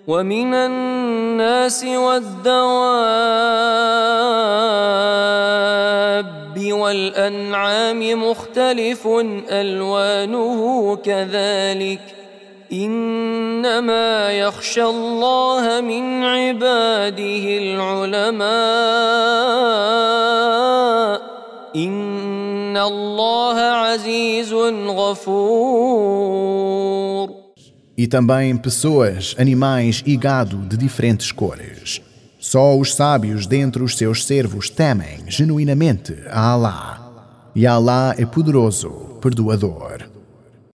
ومن الناس والدواب والأنعام مختلف ألوانه كذلك إنما يخشى الله من عباده العلماء إن الله عزيز غفور. E também pessoas, animais e gado de diferentes cores. Só os sábios dentre os seus servos temem genuinamente a Alá. E Alá é poderoso, perdoador.